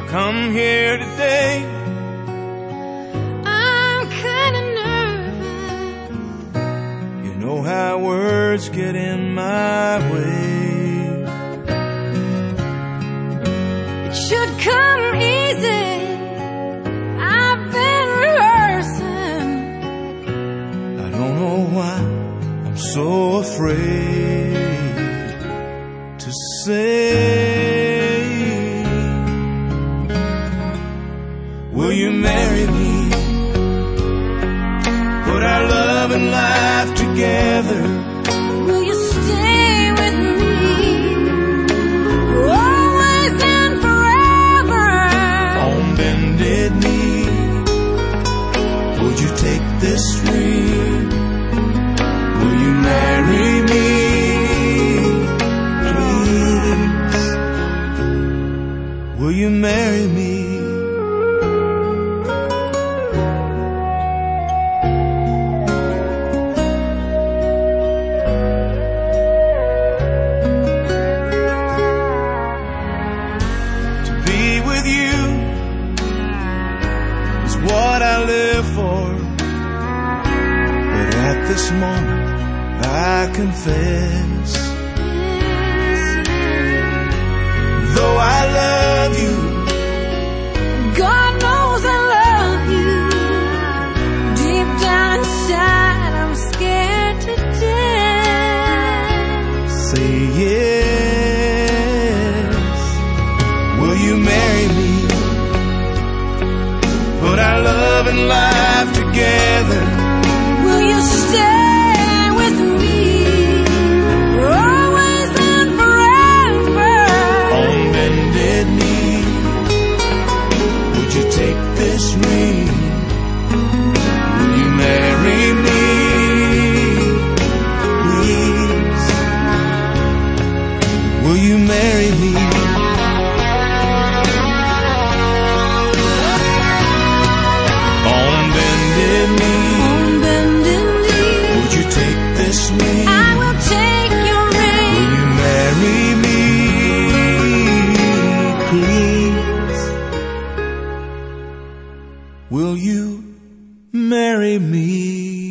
come here today. I'm kinda nervous. You know how words get in my way. It should come easy. I've been rehearsing. I don't know why I'm so afraid to say. Will you marry me? Put our love and life together. Will you stay with me always and forever? On bended knee, would you take this ring? Will you marry me? Please, will you marry me? What I live for, but at this moment I confess, though I love you, God knows I love you. Deep down inside I'm scared to death. say yes. Will you marry me? Put our love and life together. Will you stay with me always and forever? On bended knee, would you take this ring? Will you marry me? Please, will you marry me? On bended knee, would you take this ring? I will take your ring. Will you marry me? Please, will you marry me?